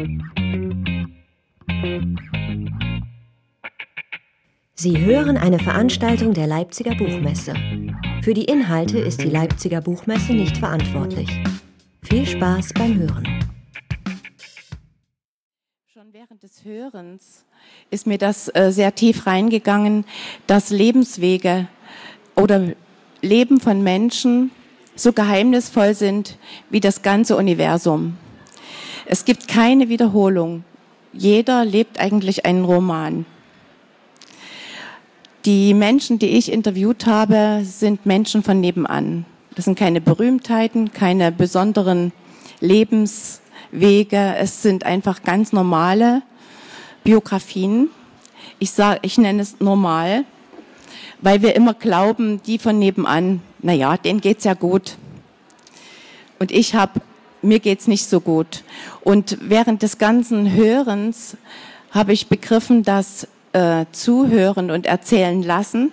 Sie hören eine Veranstaltung der Leipziger Buchmesse. Für die Inhalte ist die Leipziger Buchmesse nicht verantwortlich. Viel Spaß beim Hören. Schon während des Hörens ist mir das sehr tief reingegangen, dass Lebenswege oder Leben von Menschen so geheimnisvoll sind wie das ganze Universum. Es gibt keine Wiederholung. Jeder lebt eigentlich einen Roman. Die Menschen, die ich interviewt habe, sind Menschen von nebenan. Das sind keine Berühmtheiten, keine besonderen Lebenswege. Es sind einfach ganz normale Biografien. Ich nenne es normal, weil wir immer glauben, die von nebenan, naja, denen geht's ja gut. Und mir geht's nicht so gut. Und während des ganzen Hörens habe ich begriffen, dass Zuhören und Erzählen lassen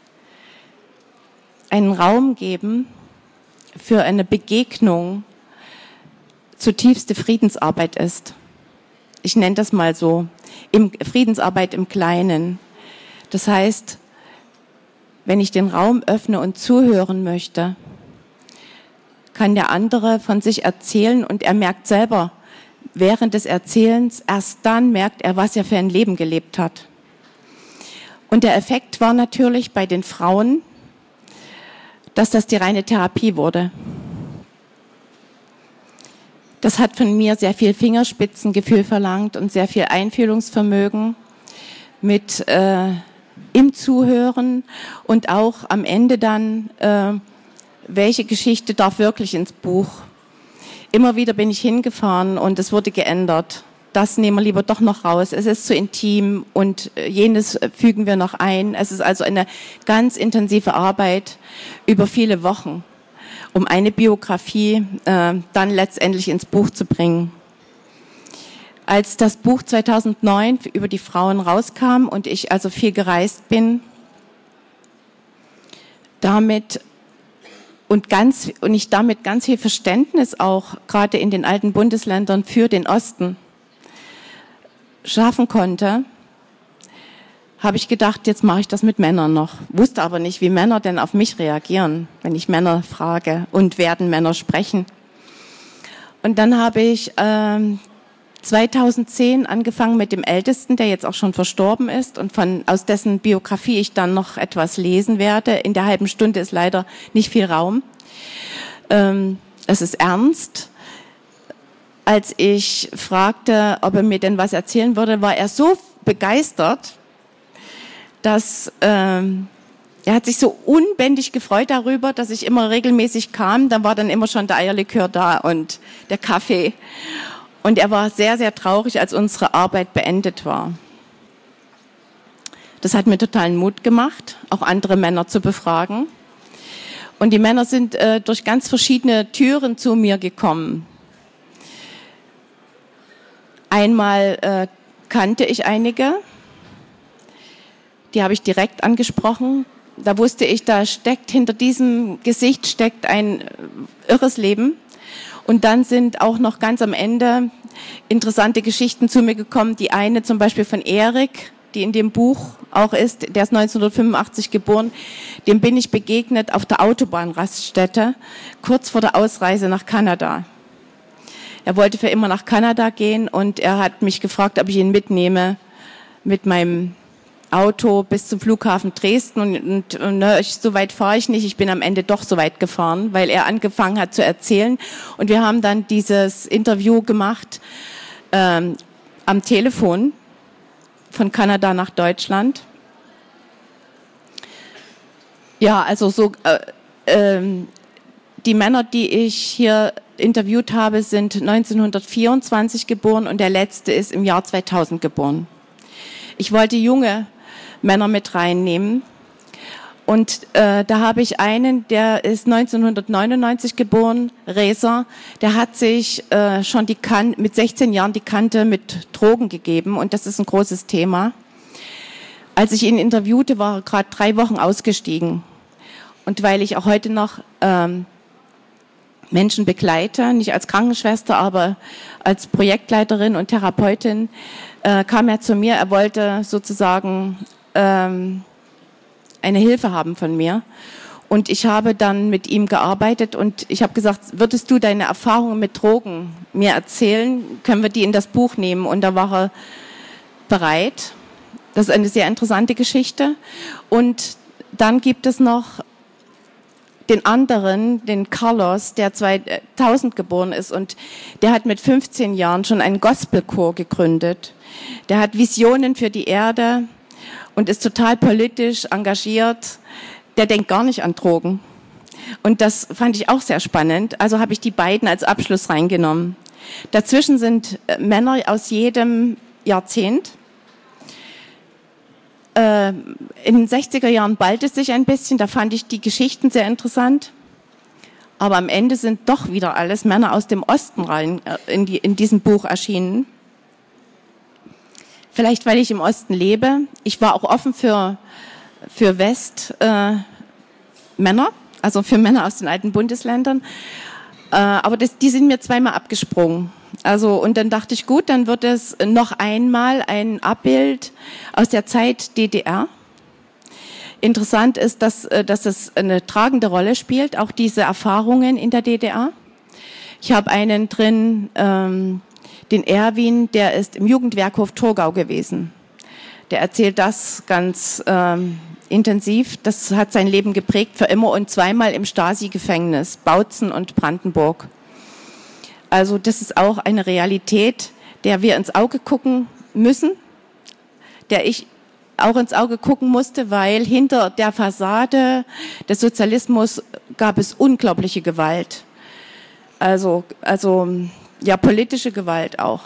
einen Raum geben für eine Begegnung zutiefste Friedensarbeit ist. Ich nenne das mal so, Friedensarbeit im Kleinen. Das heißt, wenn ich den Raum öffne und zuhören möchte, kann der andere von sich erzählen und er merkt selber, während des Erzählens, erst dann merkt er, was er für ein Leben gelebt hat. Und der Effekt war natürlich bei den Frauen, dass das die reine Therapie wurde. Das hat von mir sehr viel Fingerspitzengefühl verlangt und sehr viel Einfühlungsvermögen mit im Zuhören und auch am Ende dann, welche Geschichte darf wirklich ins Buch. Immer wieder bin ich hingefahren und es wurde geändert. Das nehmen wir lieber doch noch raus. Es ist zu intim und jenes fügen wir noch ein. Es ist also eine ganz intensive Arbeit über viele Wochen, um eine Biografie dann letztendlich ins Buch zu bringen. Als das Buch 2009 über die Frauen rauskam und ich also viel gereist bin, ich damit ganz viel Verständnis auch gerade in den alten Bundesländern für den Osten schaffen konnte, habe ich gedacht, jetzt mache ich das mit Männern noch. Wusste aber nicht, wie Männer denn auf mich reagieren, wenn ich Männer frage und werden Männer sprechen. Und dann habe ich 2010 angefangen mit dem Ältesten, der jetzt auch schon verstorben ist und aus dessen Biografie ich dann noch etwas lesen werde. In der halben Stunde ist leider nicht viel Raum. Es ist ernst. Als ich fragte, ob er mir denn was erzählen würde, war er so begeistert, dass er hat sich so unbändig gefreut darüber, dass ich immer regelmäßig kam. Dann war dann immer schon der Eierlikör da und der Kaffee. Und er war sehr, sehr traurig, als unsere Arbeit beendet war. Das hat mir totalen Mut gemacht, auch andere Männer zu befragen. Und die Männer sind durch ganz verschiedene Türen zu mir gekommen. Einmal kannte ich einige, die habe ich direkt angesprochen. Da wusste ich, hinter diesem Gesicht steckt ein irres Leben. Und dann sind auch noch ganz am Ende interessante Geschichten zu mir gekommen. Die eine zum Beispiel von Erik, die in dem Buch auch ist, der ist 1985 geboren. Dem bin ich begegnet auf der Autobahnraststätte, kurz vor der Ausreise nach Kanada. Er wollte für immer nach Kanada gehen und er hat mich gefragt, ob ich ihn mitnehme mit meinem Auto bis zum Flughafen Dresden und so weit fahre ich nicht. Ich bin am Ende doch so weit gefahren, weil er angefangen hat zu erzählen und wir haben dann dieses Interview gemacht am Telefon von Kanada nach Deutschland. Ja, also so die Männer, die ich hier interviewt habe, sind 1924 geboren und der letzte ist im Jahr 2000 geboren. Ich wollte junge Männer mit reinnehmen und da habe ich einen, der ist 1999 geboren, Reza, der hat sich schon mit 16 Jahren die Kante mit Drogen gegeben und das ist ein großes Thema. Als ich ihn interviewte, war er gerade 3 Wochen ausgestiegen und weil ich auch heute noch Menschen begleite, nicht als Krankenschwester, aber als Projektleiterin und Therapeutin, kam er zu mir. Er wollte sozusagen eine Hilfe haben von mir. Und ich habe dann mit ihm gearbeitet und ich habe gesagt, würdest du deine Erfahrungen mit Drogen mir erzählen? Können wir die in das Buch nehmen? Und da war er bereit. Das ist eine sehr interessante Geschichte. Und dann gibt es noch den anderen, den Carlos, der 2000 geboren ist und der hat mit 15 Jahren schon einen Gospelchor gegründet. Der hat Visionen für die Erde und ist total politisch engagiert. Der denkt gar nicht an Drogen. Und das fand ich auch sehr spannend. Also habe ich die beiden als Abschluss reingenommen. Dazwischen sind Männer aus jedem Jahrzehnt. In den 60er Jahren ballte es sich ein bisschen, da fand ich die Geschichten sehr interessant. Aber am Ende sind doch wieder alles Männer aus dem Osten rein in diesem Buch erschienen. Vielleicht, weil ich im Osten lebe. Ich war auch offen für Westmänner, also für Männer aus den alten Bundesländern. Aber die sind mir zweimal abgesprungen. Also, und dann dachte ich, gut, dann wird es noch einmal ein Abbild aus der Zeit DDR. Interessant ist, dass es eine tragende Rolle spielt, auch diese Erfahrungen in der DDR. Ich habe einen drin, den Erwin, der ist im Jugendwerkhof Torgau gewesen. Der erzählt das ganz intensiv. Das hat sein Leben geprägt für immer und zweimal im Stasi-Gefängnis, Bautzen und Brandenburg. Also das ist auch eine Realität, der wir ins Auge gucken müssen, der ich auch ins Auge gucken musste, weil hinter der Fassade des Sozialismus gab es unglaubliche Gewalt. Also ja, politische Gewalt auch.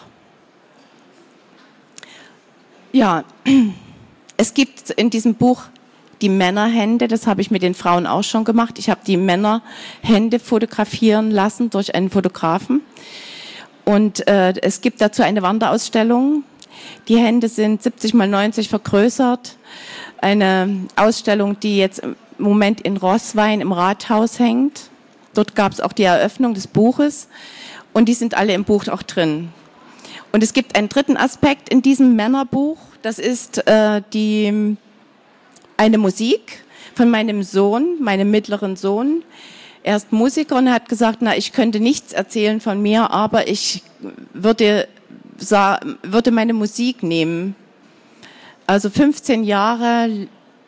Ja, es gibt in diesem Buch die Männerhände, das habe ich mit den Frauen auch schon gemacht. Ich habe die Männerhände fotografieren lassen durch einen Fotografen. Und es gibt dazu eine Wanderausstellung. Die Hände sind 70 mal 90 vergrößert. Eine Ausstellung, die jetzt im Moment in Roßwein im Rathaus hängt. Dort gab es auch die Eröffnung des Buches. Und die sind alle im Buch auch drin. Und es gibt einen dritten Aspekt in diesem Männerbuch. Das ist eine Musik von meinem Sohn, meinem mittleren Sohn. Er ist Musiker und hat gesagt, na, ich könnte nichts erzählen von mir, aber ich würde meine Musik nehmen. Also 15 Jahre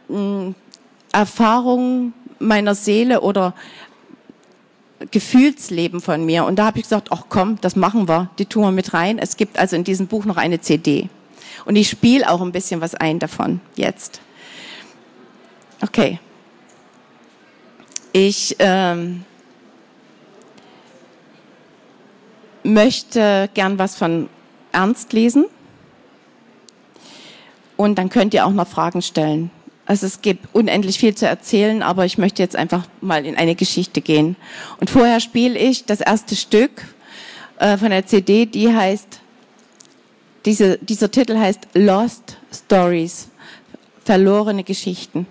Erfahrung meiner Seele oder Gefühlsleben von mir. Und da habe ich gesagt, ach komm, das machen wir, die tun wir mit rein. Es gibt also in diesem Buch noch eine CD. Und ich spiele auch ein bisschen was ein davon jetzt. Okay. Ich möchte gern was von Ernst lesen. Und dann könnt ihr auch noch Fragen stellen. Also es gibt unendlich viel zu erzählen, aber ich möchte jetzt einfach mal in eine Geschichte gehen. Und vorher spiele ich das erste Stück von der CD, die heißt, dieser Titel heißt Lost Stories, verlorene Geschichten.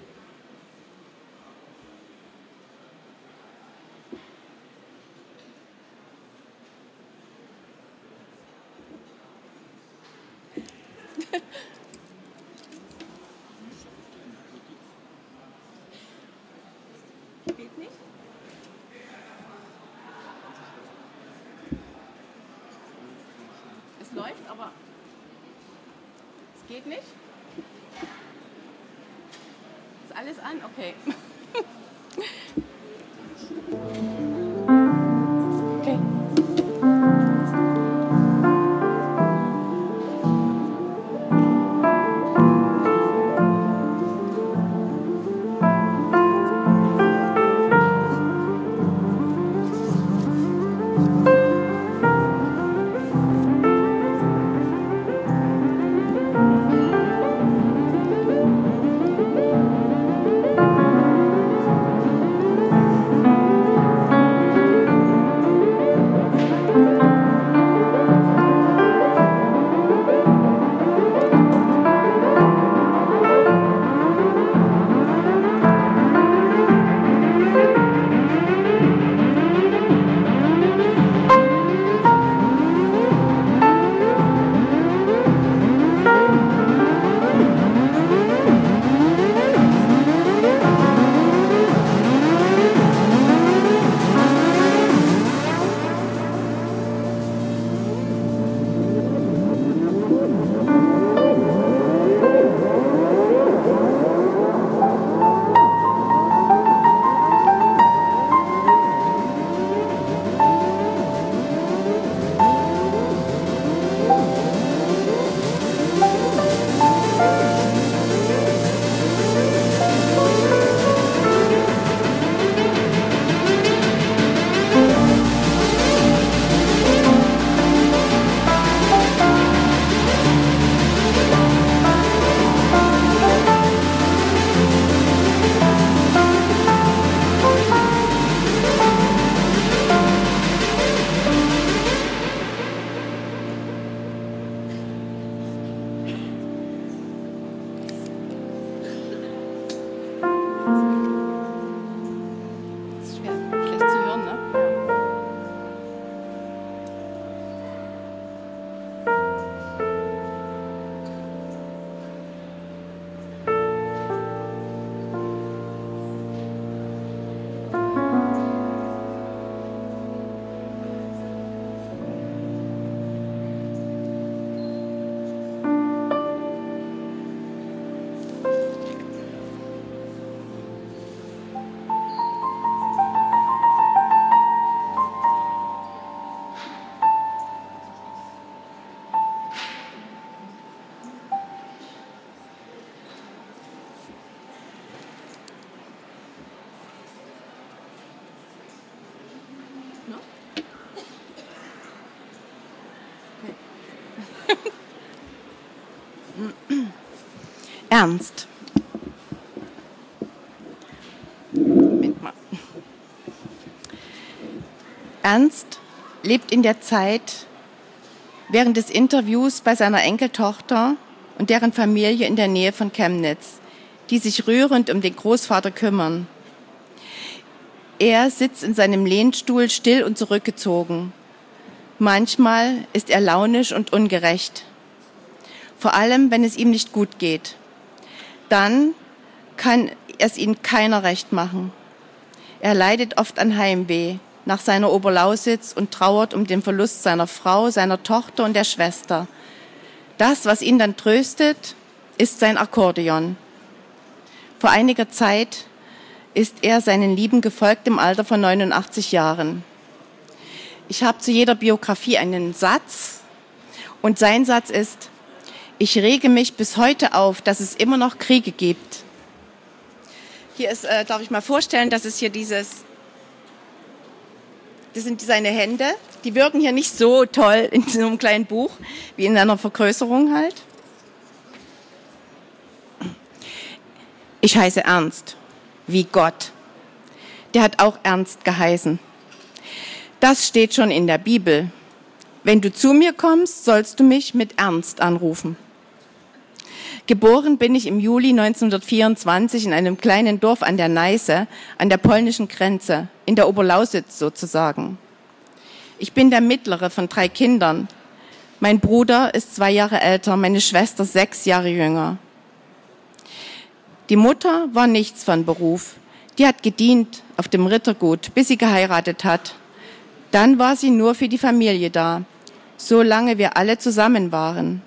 Geht nicht? Es läuft, aber es geht nicht? Ist alles an? Okay. Okay. Ernst. Moment mal. Ernst lebt in der Zeit während des Interviews bei seiner Enkeltochter und deren Familie in der Nähe von Chemnitz, die sich rührend um den Großvater kümmern. Er sitzt in seinem Lehnstuhl still und zurückgezogen. Manchmal ist er launisch und ungerecht. Vor allem, wenn es ihm nicht gut geht. Dann kann es ihm keiner recht machen. Er leidet oft an Heimweh nach seiner Oberlausitz und trauert um den Verlust seiner Frau, seiner Tochter und der Schwester. Das, was ihn dann tröstet, ist sein Akkordeon. Vor einiger Zeit ist er seinen Lieben gefolgt im Alter von 89 Jahren. Ich habe zu jeder Biografie einen Satz und sein Satz ist: Ich rege mich bis heute auf, dass es immer noch Kriege gibt. Hier ist, darf ich mal vorstellen, das ist hier das sind seine Hände. Die wirken hier nicht so toll in so einem kleinen Buch, wie in einer Vergrößerung halt. Ich heiße Ernst, wie Gott. Der hat auch Ernst geheißen. Das steht schon in der Bibel. Wenn du zu mir kommst, sollst du mich mit Ernst anrufen. Geboren bin ich im Juli 1924 in einem kleinen Dorf an der Neiße, an der polnischen Grenze, in der Oberlausitz sozusagen. Ich bin der mittlere von 3 Kindern. Mein Bruder ist 2 Jahre älter, meine Schwester 6 Jahre jünger. Die Mutter war nichts von Beruf. Die hat gedient auf dem Rittergut, bis sie geheiratet hat. Dann war sie nur für die Familie da, solange wir alle zusammen waren.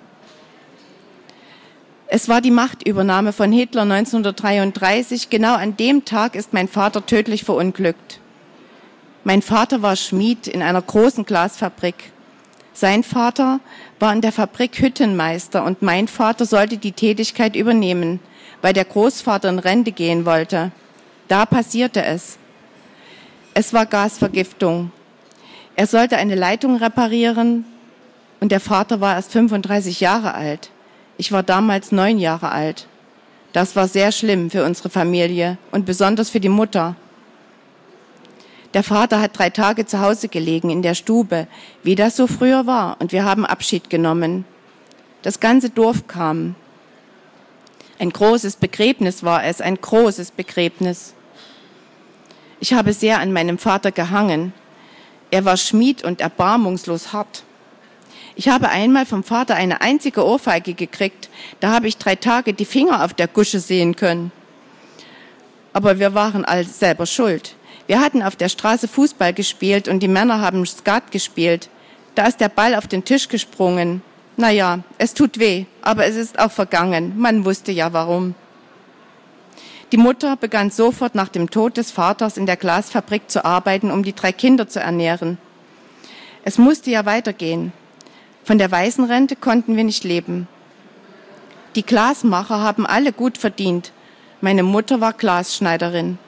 Es war die Machtübernahme von Hitler 1933. Genau an dem Tag ist mein Vater tödlich verunglückt. Mein Vater war Schmied in einer großen Glasfabrik. Sein Vater war in der Fabrik Hüttenmeister und mein Vater sollte die Tätigkeit übernehmen, weil der Großvater in Rente gehen wollte. Da passierte es. Es war Gasvergiftung. Er sollte eine Leitung reparieren und der Vater war erst 35 Jahre alt. Ich war damals 9 Jahre alt. Das war sehr schlimm für unsere Familie und besonders für die Mutter. Der Vater hat 3 Tage zu Hause gelegen in der Stube, wie das so früher war, und wir haben Abschied genommen. Das ganze Dorf kam. Ein großes Begräbnis war es, ein großes Begräbnis. Ich habe sehr an meinem Vater gehangen. Er war Schmied und erbarmungslos hart. Ich habe einmal vom Vater eine einzige Ohrfeige gekriegt. Da habe ich 3 Tage die Finger auf der Gusche sehen können. Aber wir waren alle selber schuld. Wir hatten auf der Straße Fußball gespielt und die Männer haben Skat gespielt. Da ist der Ball auf den Tisch gesprungen. Naja, es tut weh, aber es ist auch vergangen. Man wusste ja warum. Die Mutter begann sofort nach dem Tod des Vaters in der Glasfabrik zu arbeiten, um die 3 Kinder zu ernähren. Es musste ja weitergehen. Von der Waisenrente konnten wir nicht leben. Die Glasmacher haben alle gut verdient. Meine Mutter war Glasschneiderin.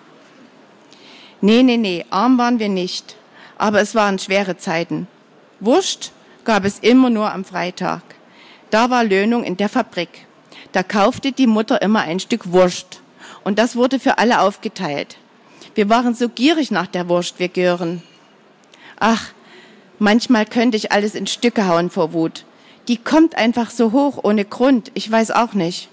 Nee, arm waren wir nicht. Aber es waren schwere Zeiten. Wurst gab es immer nur am Freitag. Da war Löhnung in der Fabrik. Da kaufte die Mutter immer ein Stück Wurst. Und das wurde für alle aufgeteilt. Wir waren so gierig nach der Wurst, wir Gören. Ach, manchmal könnte ich alles in Stücke hauen vor Wut. Die kommt einfach so hoch, ohne Grund. Ich weiß auch nicht.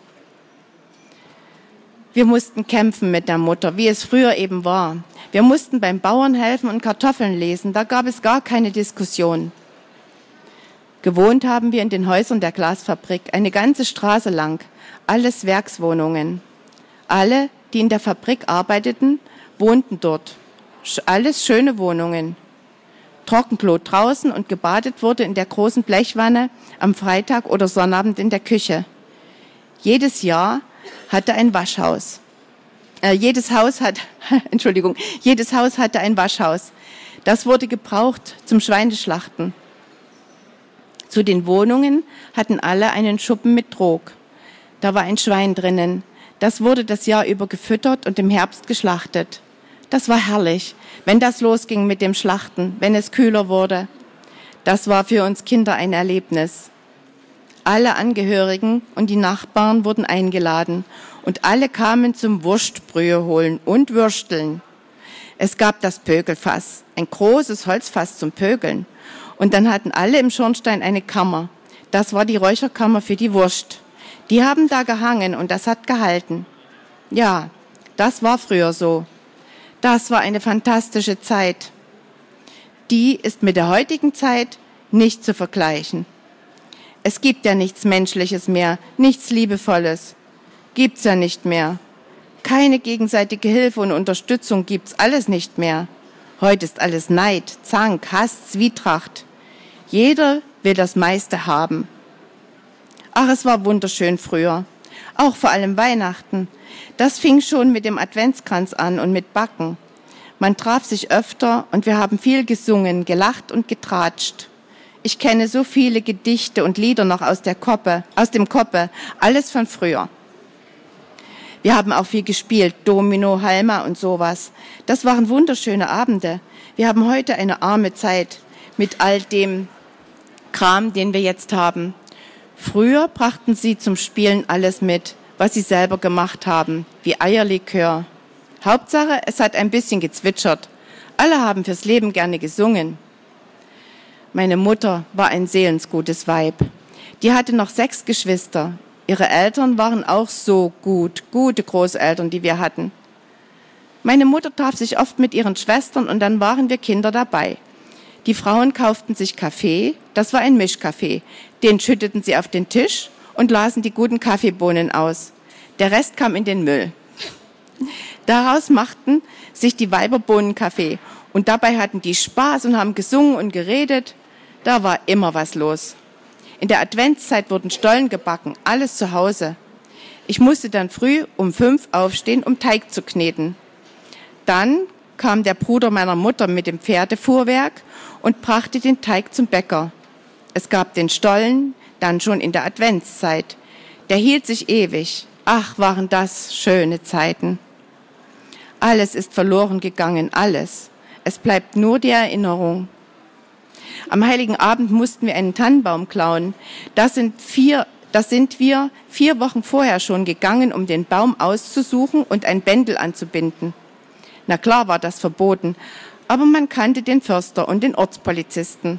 Wir mussten kämpfen mit der Mutter, wie es früher eben war. Wir mussten beim Bauern helfen und Kartoffeln lesen. Da gab es gar keine Diskussion. Gewohnt haben wir in den Häusern der Glasfabrik, eine ganze Straße lang. Alles Werkswohnungen. Alle, die in der Fabrik arbeiteten, wohnten dort. Alles schöne Wohnungen. Trockenklo draußen und gebadet wurde in der großen Blechwanne am Freitag oder Sonnabend in der Küche. Jedes Jahr hatte ein Waschhaus. Jedes Haus hatte ein Waschhaus. Das wurde gebraucht zum Schweineschlachten. Zu den Wohnungen hatten alle einen Schuppen mit Trog. Da war ein Schwein drinnen. Das wurde das Jahr über gefüttert und im Herbst geschlachtet. Das war herrlich, wenn das losging mit dem Schlachten, wenn es kühler wurde. Das war für uns Kinder ein Erlebnis. Alle Angehörigen und die Nachbarn wurden eingeladen und alle kamen zum Wurstbrühe holen und Würsteln. Es gab das Pökelfass, ein großes Holzfass zum Pökeln. Und dann hatten alle im Schornstein eine Kammer. Das war die Räucherkammer für die Wurst. Die haben da gehangen und das hat gehalten. Ja, das war früher so. Das war eine fantastische Zeit. Die ist mit der heutigen Zeit nicht zu vergleichen. Es gibt ja nichts Menschliches mehr, nichts Liebevolles. Gibt's ja nicht mehr. Keine gegenseitige Hilfe und Unterstützung gibt's alles nicht mehr. Heute ist alles Neid, Zank, Hass, Zwietracht. Jeder will das meiste haben. Ach, es war wunderschön früher. Auch vor allem Weihnachten. Das fing schon mit dem Adventskranz an und mit Backen. Man traf sich öfter und wir haben viel gesungen, gelacht und getratscht. Ich kenne so viele Gedichte und Lieder noch aus dem Koppe, alles von früher. Wir haben auch viel gespielt, Domino, Halma und sowas. Das waren wunderschöne Abende. Wir haben heute eine arme Zeit mit all dem Kram, den wir jetzt haben. Früher brachten sie zum Spielen alles mit, was sie selber gemacht haben, wie Eierlikör. Hauptsache, es hat ein bisschen gezwitschert. Alle haben fürs Leben gerne gesungen. Meine Mutter war ein seelensgutes Weib. Die hatte noch 6 Geschwister. Ihre Eltern waren auch so gute Großeltern, die wir hatten. Meine Mutter traf sich oft mit ihren Schwestern und dann waren wir Kinder dabei. Die Frauen kauften sich Kaffee, das war ein Mischkaffee. Den schütteten sie auf den Tisch und lasen die guten Kaffeebohnen aus. Der Rest kam in den Müll. Daraus machten sich die Weiber Bohnenkaffee und dabei hatten die Spaß und haben gesungen und geredet. Da war immer was los. In der Adventszeit wurden Stollen gebacken, alles zu Hause. Ich musste dann früh um 5 aufstehen, um Teig zu kneten. Dann kam der Bruder meiner Mutter mit dem Pferdefuhrwerk und brachte den Teig zum Bäcker. Es gab den Stollen dann schon in der Adventszeit. Der hielt sich ewig. Ach, waren das schöne Zeiten. Alles ist verloren gegangen, alles. Es bleibt nur die Erinnerung. Am Heiligen Abend mussten wir einen Tannenbaum klauen. Das sind wir 4 Wochen vorher schon gegangen, um den Baum auszusuchen und ein Bändel anzubinden. Na klar war das verboten, aber man kannte den Förster und den Ortspolizisten.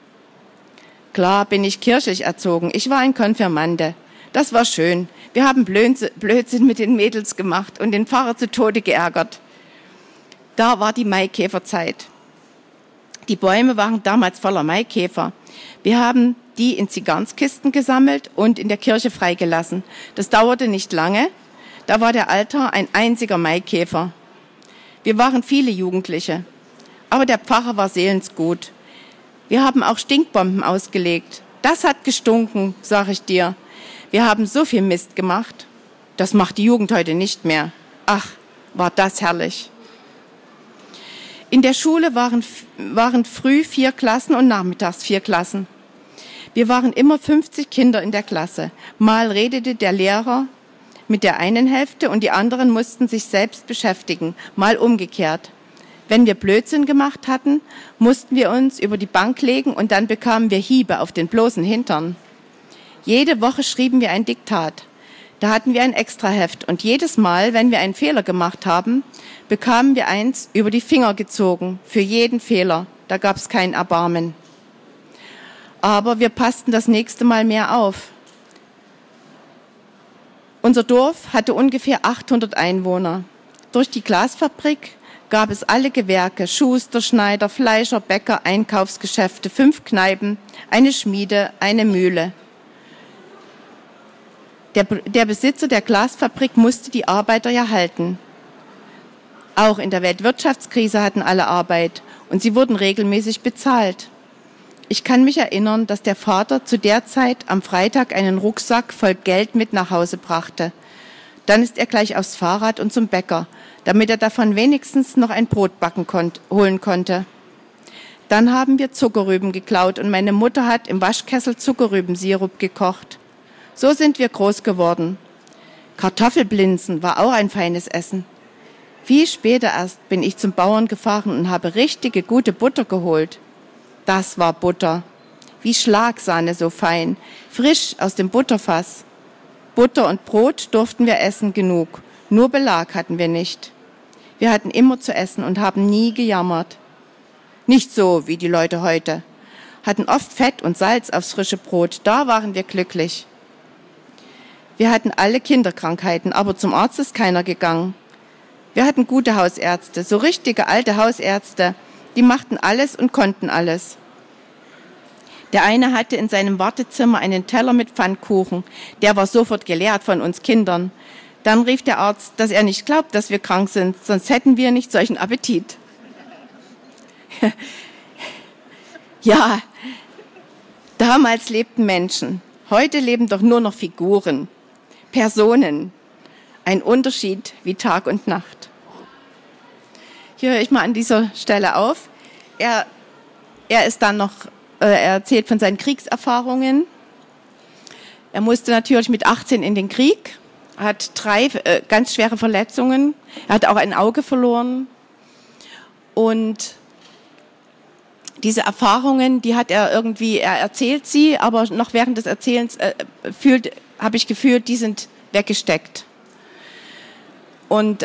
Klar bin ich kirchlich erzogen, ich war ein Konfirmande. Das war schön. Wir haben Blödsinn mit den Mädels gemacht und den Pfarrer zu Tode geärgert. Da war die Maikäferzeit. Die Bäume waren damals voller Maikäfer. Wir haben die in Zigeunerkisten gesammelt und in der Kirche freigelassen. Das dauerte nicht lange. Da war der Altar ein einziger Maikäfer. Wir waren viele Jugendliche, aber der Pfarrer war seelensgut. Wir haben auch Stinkbomben ausgelegt. Das hat gestunken, sag ich dir. Wir haben so viel Mist gemacht. Das macht die Jugend heute nicht mehr. Ach, war das herrlich. In der Schule waren früh 4 Klassen und nachmittags 4 Klassen. Wir waren immer 50 Kinder in der Klasse. Mal redete der Lehrer mit der einen Hälfte und die anderen mussten sich selbst beschäftigen, mal umgekehrt. Wenn wir Blödsinn gemacht hatten, mussten wir uns über die Bank legen und dann bekamen wir Hiebe auf den bloßen Hintern. Jede Woche schrieben wir ein Diktat. Da hatten wir ein Extraheft und jedes Mal, wenn wir einen Fehler gemacht haben, bekamen wir eins über die Finger gezogen, für jeden Fehler. Da gab es kein Erbarmen. Aber wir passten das nächste Mal mehr auf. Unser Dorf hatte ungefähr 800 Einwohner. Durch die Glasfabrik gab es alle Gewerke, Schuster, Schneider, Fleischer, Bäcker, Einkaufsgeschäfte, 5 Kneipen, eine Schmiede, eine Mühle. Der Besitzer der Glasfabrik musste die Arbeiter ja halten. Auch in der Weltwirtschaftskrise hatten alle Arbeit und sie wurden regelmäßig bezahlt. Ich kann mich erinnern, dass der Vater zu der Zeit am Freitag einen Rucksack voll Geld mit nach Hause brachte. Dann ist er gleich aufs Fahrrad und zum Bäcker, damit er davon wenigstens noch ein Brot holen konnte. Dann haben wir Zuckerrüben geklaut und meine Mutter hat im Waschkessel Zuckerrübensirup gekocht. So sind wir groß geworden. Kartoffelblinzen war auch ein feines Essen. Viel später erst bin ich zum Bauern gefahren und habe richtige gute Butter geholt. Das war Butter. wie Schlagsahne so fein, frisch aus dem Butterfass. Butter und Brot durften wir essen genug, nur Belag hatten wir nicht. Wir hatten immer zu essen und haben nie gejammert. Nicht so wie die Leute heute. Hatten oft Fett und Salz aufs frische Brot, da waren wir glücklich. Wir hatten alle Kinderkrankheiten, aber zum Arzt ist keiner gegangen. Wir hatten gute Hausärzte, so richtige alte Hausärzte, die machten alles und konnten alles. Der eine hatte in seinem Wartezimmer einen Teller mit Pfannkuchen, der war sofort geleert von uns Kindern. Dann rief der Arzt, dass er nicht glaubt, dass wir krank sind, sonst hätten wir nicht solchen Appetit. Ja, damals lebten Menschen, heute leben doch nur noch Figuren, Personen. Ein Unterschied wie Tag und Nacht. Hier höre ich mal an dieser Stelle auf. Er ist dann noch, er erzählt von seinen Kriegserfahrungen. Er musste natürlich mit 18 in den Krieg, hat 3 ganz schwere Verletzungen. Er hat auch ein Auge verloren. Und diese Erfahrungen, die hat er irgendwie, er erzählt sie, aber noch während des Erzählens habe ich gefühlt, die sind weggesteckt. Und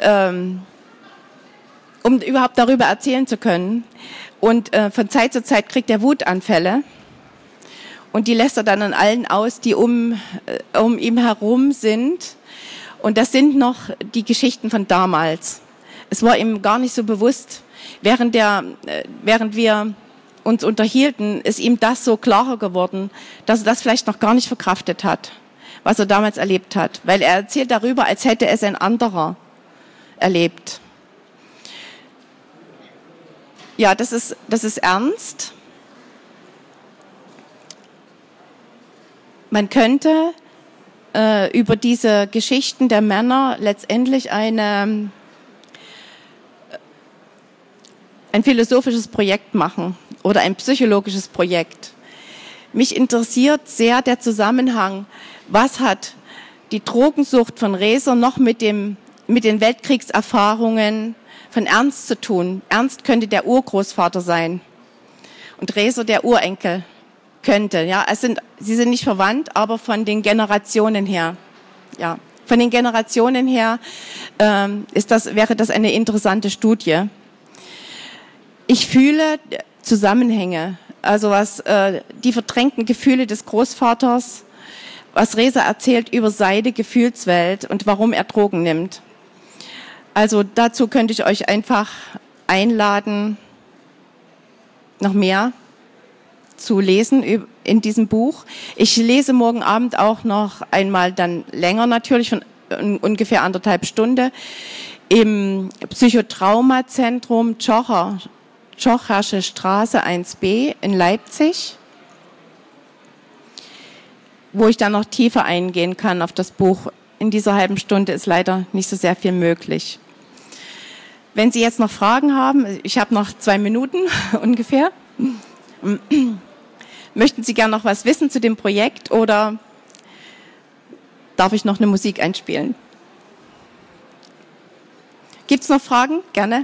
um überhaupt darüber erzählen zu können. Und von Zeit zu Zeit kriegt er Wutanfälle. Und die lässt er dann an allen aus, die um ihm herum sind. Und das sind noch die Geschichten von damals. Es war ihm gar nicht so bewusst, während wir uns unterhielten, ist ihm das so klarer geworden, dass er das vielleicht noch gar nicht verkraftet hat, was er damals erlebt hat. Weil er erzählt darüber, als hätte es ein anderer erlebt. Ja, das ist ernst. Man könnte über diese Geschichten der Männer letztendlich ein philosophisches Projekt machen oder ein psychologisches Projekt. Mich interessiert sehr der Zusammenhang, was hat die Drogensucht von Reser noch mit den Weltkriegserfahrungen von Ernst zu tun. Ernst könnte der Urgroßvater sein und Reser der Urenkel könnte. Ja, sie sind nicht verwandt, aber von den Generationen her. Ja, von den Generationen her wäre das eine interessante Studie. Ich fühle Zusammenhänge, also was die verdrängten Gefühle des Großvaters, was Reser erzählt über seine Gefühlswelt und warum er Drogen nimmt. Also dazu könnte ich euch einfach einladen, noch mehr zu lesen in diesem Buch. Ich lese morgen Abend auch noch einmal dann länger natürlich, von ungefähr 1,5 Stunden, im Psychotraumazentrum Tschochersche Straße 1b in Leipzig, wo ich dann noch tiefer eingehen kann auf das Buch. In dieser halben Stunde ist leider nicht so sehr viel möglich. Wenn Sie jetzt noch Fragen haben, ich habe noch 2 Minuten ungefähr. Möchten Sie gerne noch was wissen zu dem Projekt oder darf ich noch eine Musik einspielen? Gibt es noch Fragen? Gerne.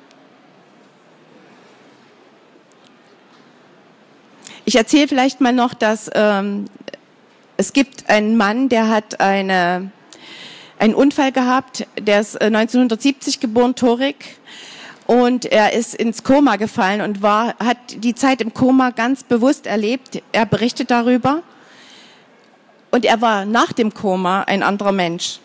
Ich erzähle vielleicht mal noch, dass es gibt einen Mann, der hat einen Unfall gehabt, der ist 1970 geboren, Torik, und er ist ins Koma gefallen und hat die Zeit im Koma ganz bewusst erlebt. Er berichtet darüber und er war nach dem Koma ein anderer Mensch.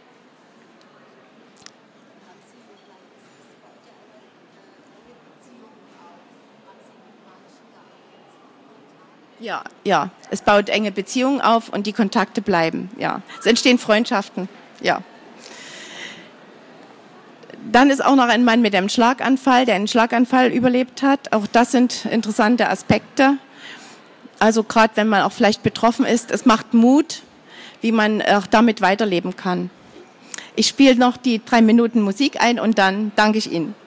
Ja, es baut enge Beziehungen auf und die Kontakte bleiben. Ja, es entstehen Freundschaften. Ja. Dann ist auch noch ein Mann mit einem Schlaganfall, der einen Schlaganfall überlebt hat. Auch das sind interessante Aspekte. Also gerade wenn man auch vielleicht betroffen ist, es macht Mut, wie man auch damit weiterleben kann. Ich spiele noch die 3 Minuten Musik ein und dann danke ich Ihnen.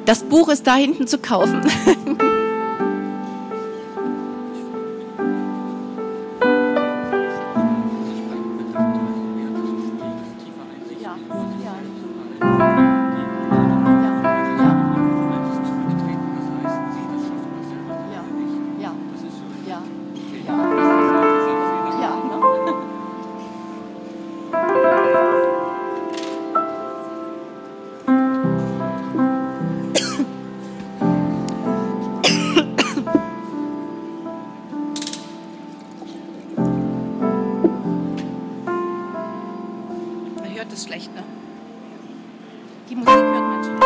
Das Buch ist da hinten zu kaufen. Das ist schlecht, ne? Die Musik hört man schlecht.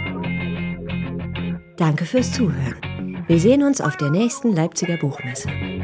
Danke fürs Zuhören. Wir sehen uns auf der nächsten Leipziger Buchmesse.